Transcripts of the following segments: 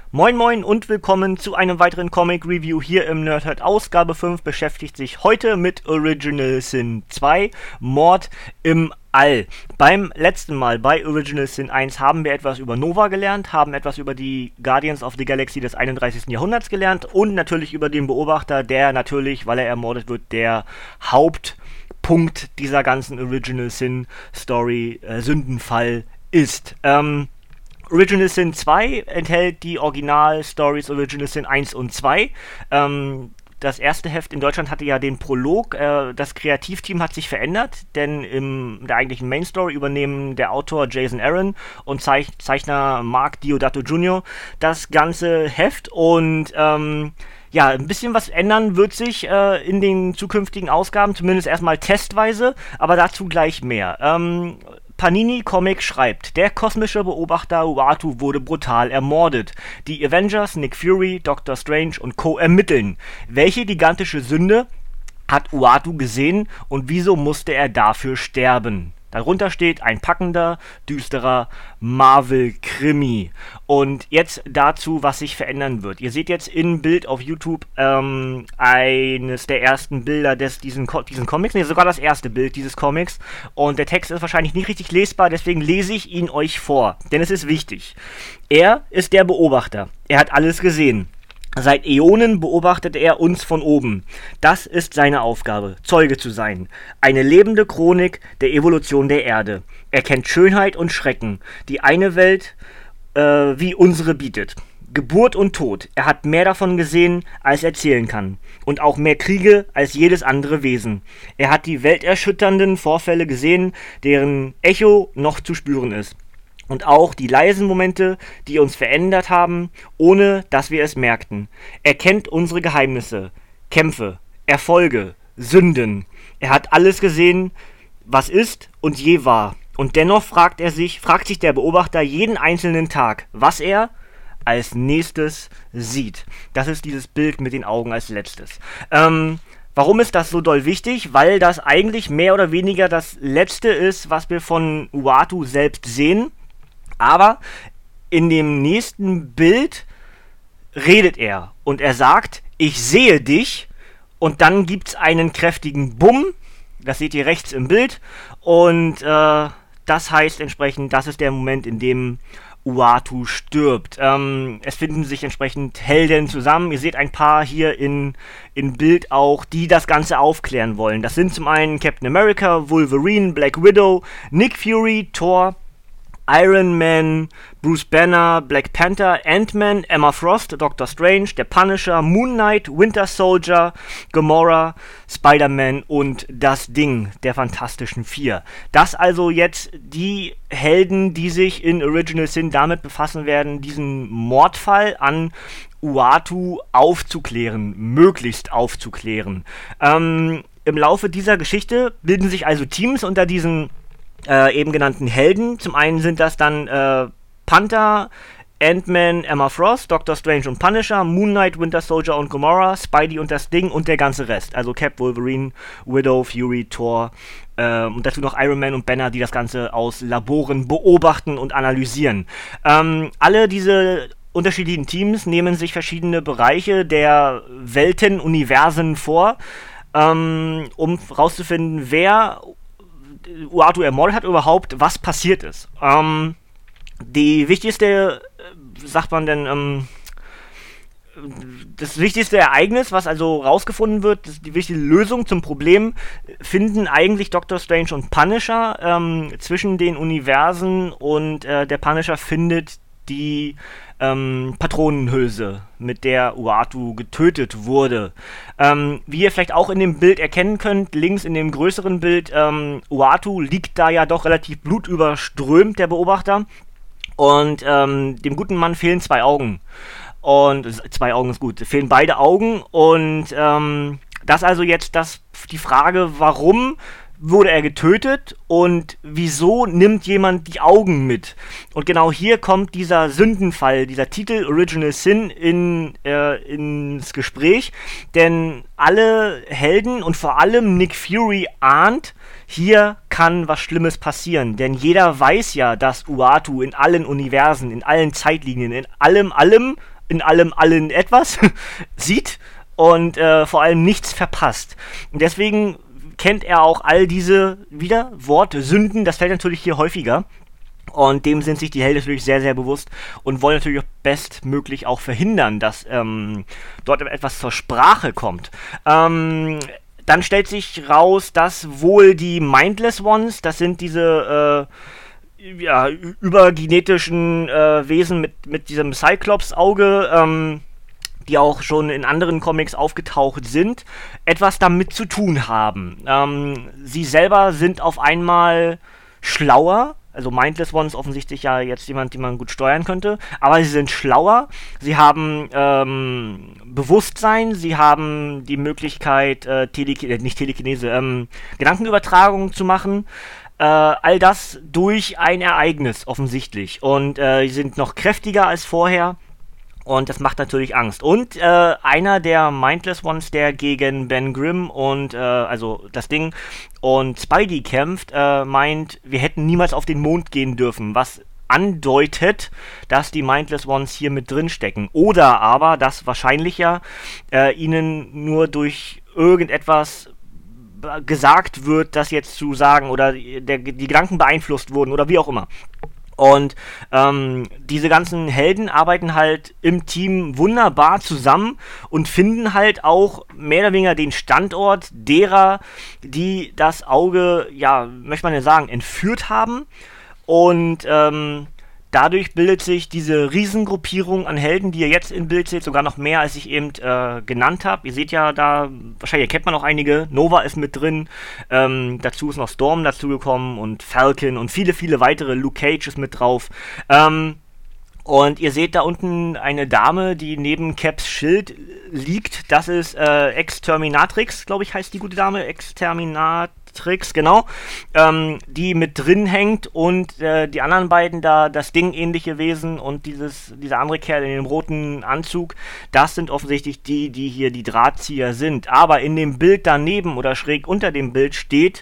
Moin Moin und willkommen zu einem weiteren Comic Review hier im Nerdhurt. Ausgabe 5 beschäftigt sich heute mit Original Sin 2, Mord im All. Beim letzten Mal bei Original Sin 1 haben wir etwas über Nova gelernt, haben etwas über die Guardians of the Galaxy des 31. Jahrhunderts gelernt und natürlich über den Beobachter, der natürlich, weil er ermordet wird, der Hauptpunkt dieser ganzen Original Sin Story, Sündenfall ist. Original Sin 2 enthält die Original-Stories Original Sin 1 und 2. Das erste Heft in Deutschland hatte ja den Prolog. Das Kreativteam hat sich verändert, denn in der eigentlichen Main-Story übernehmen der Autor Jason Aaron und Zeichner Mark Deodato Jr. das ganze Heft und ein bisschen was ändern wird sich in den zukünftigen Ausgaben, zumindest erstmal testweise, aber dazu gleich mehr. Panini Comic schreibt, der kosmische Beobachter Uatu wurde brutal ermordet. Die Avengers, Nick Fury, Doctor Strange und Co. ermitteln. Welche gigantische Sünde hat Uatu gesehen und wieso musste er dafür sterben? Darunter steht ein packender, düsterer Marvel-Krimi. Und jetzt dazu, was sich verändern wird. Ihr seht jetzt in Bild auf YouTube eines der ersten Bilder diesen Comics. Ne, sogar das erste Bild dieses Comics. Und der Text ist wahrscheinlich nicht richtig lesbar, deswegen lese ich ihn euch vor. Denn es ist wichtig. Er ist der Beobachter. Er hat alles gesehen. Seit Äonen beobachtet er uns von oben. Das ist seine Aufgabe, Zeuge zu sein. Eine lebende Chronik der Evolution der Erde. Er kennt Schönheit und Schrecken, die eine Welt wie unsere bietet. Geburt und Tod. Er hat mehr davon gesehen, als er zählen kann. Und auch mehr Kriege als jedes andere Wesen. Er hat die welterschütternden Vorfälle gesehen, deren Echo noch zu spüren ist. Und auch die leisen Momente, die uns verändert haben, ohne dass wir es merkten. Er kennt unsere Geheimnisse, Kämpfe, Erfolge, Sünden. Er hat alles gesehen, was ist und je war. Und dennoch fragt sich der Beobachter jeden einzelnen Tag, was er als nächstes sieht. Das ist dieses Bild mit den Augen als letztes. Warum ist das so doll wichtig? Weil das eigentlich mehr oder weniger das Letzte ist, was wir von Uatu selbst sehen. Aber in dem nächsten Bild redet er und er sagt, ich sehe dich, und dann gibt's einen kräftigen Bumm, das seht ihr rechts im Bild, und das heißt entsprechend, das ist der Moment, in dem Uatu stirbt. Es finden sich entsprechend Helden zusammen, ihr seht ein paar hier in Bild auch, die das Ganze aufklären wollen. Das sind zum einen Captain America, Wolverine, Black Widow, Nick Fury, Thor, Iron Man, Bruce Banner, Black Panther, Ant-Man, Emma Frost, Doctor Strange, der Punisher, Moon Knight, Winter Soldier, Gamora, Spider-Man und das Ding der Fantastischen Vier. Das also jetzt die Helden, die sich in Original Sin damit befassen werden, diesen Mordfall an Uatu aufzuklären, möglichst aufzuklären. Im Laufe dieser Geschichte bilden sich also Teams unter diesen eben genannten Helden. Zum einen sind das dann Panther, Ant-Man, Emma Frost, Doctor Strange und Punisher, Moon Knight, Winter Soldier und Gamora, Spidey und das Ding und der ganze Rest. Also Cap, Wolverine, Widow, Fury, Thor und dazu noch Iron Man und Banner, die das Ganze aus Laboren beobachten und analysieren. Alle diese unterschiedlichen Teams nehmen sich verschiedene Bereiche der Welten, Universen vor, um rauszufinden, wer Uatu ermordet hat, überhaupt, was passiert ist. Die wichtigste, das wichtigste Ereignis, was also rausgefunden wird, die wichtige Lösung zum Problem, finden eigentlich Doctor Strange und Punisher zwischen den Universen, und der Punisher findet die Patronenhülse, mit der Uatu getötet wurde. Wie ihr vielleicht auch in dem Bild erkennen könnt, links in dem größeren Bild, Uatu liegt da ja doch relativ blutüberströmt, der Beobachter. Und dem guten Mann fehlen 2 Augen. Und 2 Augen ist gut, fehlen beide Augen. Und das also jetzt die Frage, warum wurde er getötet und wieso nimmt jemand die Augen mit? Und genau hier kommt dieser Sündenfall, dieser Titel Original Sin ins Gespräch, denn alle Helden und vor allem Nick Fury ahnt, hier kann was Schlimmes passieren, denn jeder weiß ja, dass Uatu in allen Universen, in allen Zeitlinien, in allem etwas sieht und vor allem nichts verpasst. Und deswegen kennt er auch all diese, wieder, Wortsünden, das fällt natürlich hier häufiger. Und dem sind sich die Helden natürlich sehr, sehr bewusst und wollen natürlich auch bestmöglich auch verhindern, dass dort etwas zur Sprache kommt. Dann stellt sich raus, dass wohl die Mindless Ones, das sind diese übergenetischen Wesen mit diesem Cyclops-Auge, die auch schon in anderen Comics aufgetaucht sind, etwas damit zu tun haben. Sie selber sind auf einmal schlauer, also Mindless Ones offensichtlich ja jetzt jemand, den man gut steuern könnte, aber sie sind schlauer, sie haben Bewusstsein, sie haben die Möglichkeit, Gedankenübertragung zu machen, all das durch ein Ereignis offensichtlich und sie sind noch kräftiger als vorher. Und das macht natürlich Angst. Und einer der Mindless Ones, der gegen Ben Grimm und, also das Ding, und Spidey kämpft, meint, wir hätten niemals auf den Mond gehen dürfen, was andeutet, dass die Mindless Ones hier mit drin stecken. Oder aber, dass wahrscheinlicher ihnen nur durch irgendetwas gesagt wird, das jetzt zu sagen, oder die Gedanken beeinflusst wurden, oder wie auch immer. Und diese ganzen Helden arbeiten halt im Team wunderbar zusammen und finden halt auch mehr oder weniger den Standort derer, die das Auge, ja, möchte man ja sagen, entführt haben. Und dadurch bildet sich diese Riesengruppierung an Helden, die ihr jetzt im Bild seht, sogar noch mehr, als ich eben genannt habe. Ihr seht ja da, wahrscheinlich kennt man noch einige, Nova ist mit drin, dazu ist noch Storm dazugekommen und Falcon und viele, viele weitere, Luke Cage ist mit drauf. Und ihr seht da unten eine Dame, die neben Caps Schild liegt. Das ist Exterminatrix, glaube ich, heißt die gute Dame. Exterminatrix, genau. Die mit drin hängt und die anderen beiden da, das Ding-ähnliche Wesen und dieser andere Kerl in dem roten Anzug, das sind offensichtlich die hier die Drahtzieher sind. Aber in dem Bild daneben oder schräg unter dem Bild steht,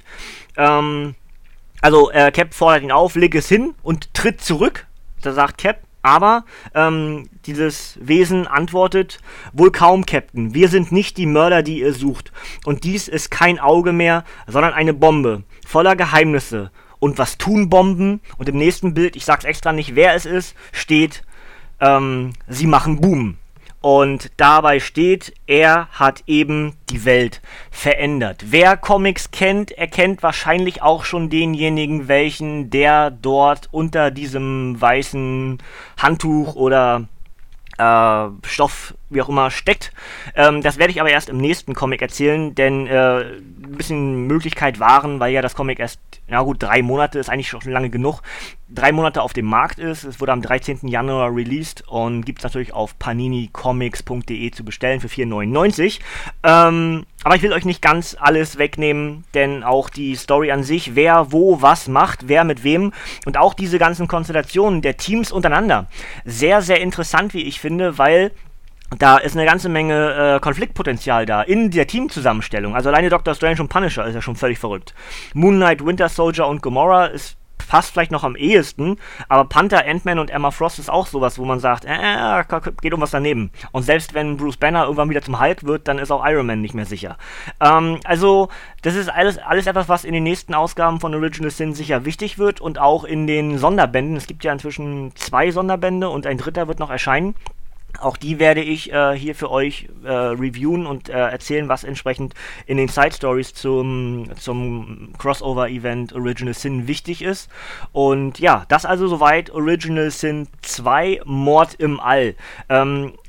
Cap fordert ihn auf, leg es hin und tritt zurück. Da sagt Cap, aber dieses Wesen antwortet, wohl kaum, Captain, wir sind nicht die Mörder, die ihr sucht. Und dies ist kein Auge mehr, sondern eine Bombe, voller Geheimnisse. Und was tun Bomben? Und im nächsten Bild, ich sag's extra nicht, wer es ist, steht, sie machen Boom. Und dabei steht, er hat eben die Welt verändert. Wer Comics kennt, erkennt wahrscheinlich auch schon denjenigen, der dort unter diesem weißen Handtuch oder Stoff, wie auch immer, steckt. Das werde ich aber erst im nächsten Comic erzählen, denn ein bisschen Möglichkeit waren, weil ja das Comic erst, 3 Monate, ist eigentlich schon lange genug, 3 Monate auf dem Markt ist. Es wurde am 13. Januar released und gibt es natürlich auf paninicomics.de zu bestellen für 4,99. Aber ich will euch nicht ganz alles wegnehmen, denn auch die Story an sich, wer wo was macht, wer mit wem und auch diese ganzen Konstellationen der Teams untereinander. Sehr, sehr interessant, wie ich finde, weil da ist eine ganze Menge Konfliktpotenzial da in der Teamzusammenstellung. Also alleine Doctor Strange und Punisher ist ja schon völlig verrückt. Moon Knight, Winter Soldier und Gamora ist fast vielleicht noch am ehesten, aber Panther, Ant-Man und Emma Frost ist auch sowas, wo man sagt, geht um was daneben. Und selbst wenn Bruce Banner irgendwann wieder zum Hulk wird, dann ist auch Iron Man nicht mehr sicher. Also, das ist alles etwas, was in den nächsten Ausgaben von Original Sin sicher wichtig wird und auch in den Sonderbänden. Es gibt ja inzwischen 2 Sonderbände und ein 3. wird noch erscheinen. Auch die werde ich hier für euch reviewen und erzählen, was entsprechend in den Side Stories zum Crossover-Event Original Sin wichtig ist. Und ja, das also soweit Original Sin 2, Mord im All.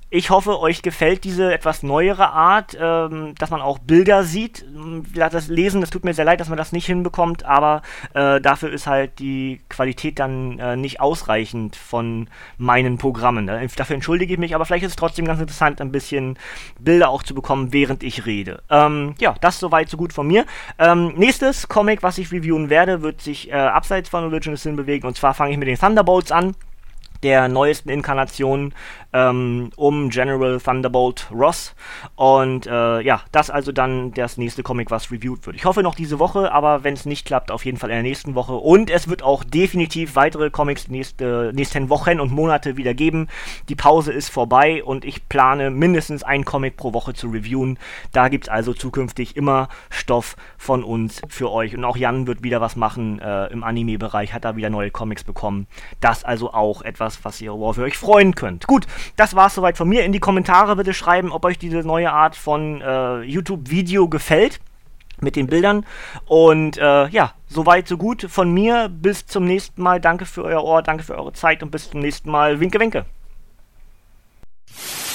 Ich hoffe, euch gefällt diese etwas neuere Art, dass man auch Bilder sieht. Das Lesen, das tut mir sehr leid, dass man das nicht hinbekommt, aber dafür ist halt die Qualität dann nicht ausreichend von meinen Programmen. Dafür entschuldige ich mich, aber vielleicht ist es trotzdem ganz interessant, ein bisschen Bilder auch zu bekommen, während ich rede. Ja, das soweit so gut von mir. Nächstes Comic, was ich reviewen werde, wird sich abseits von Original Sin bewegen, und zwar fange ich mit den Thunderbolts an, der neuesten Inkarnation um General Thunderbolt Ross. Und ja, das also dann das nächste Comic, was reviewed wird. Ich hoffe noch diese Woche, aber wenn es nicht klappt, auf jeden Fall in der nächsten Woche. Und es wird auch definitiv weitere Comics nächsten Wochen und Monate wieder geben. Die Pause ist vorbei und ich plane mindestens ein Comic pro Woche zu reviewen. Da gibt es also zukünftig immer Stoff von uns für euch. Und auch Jan wird wieder was machen im Anime-Bereich, hat da wieder neue Comics bekommen. Das also auch etwas, worauf ihr euch freuen könnt. Gut, das war's soweit von mir. In die Kommentare bitte schreiben, ob euch diese neue Art von YouTube-Video gefällt mit den Bildern. Und ja, soweit, so gut von mir. Bis zum nächsten Mal. Danke für euer Ohr, danke für eure Zeit und bis zum nächsten Mal. Winke, winke.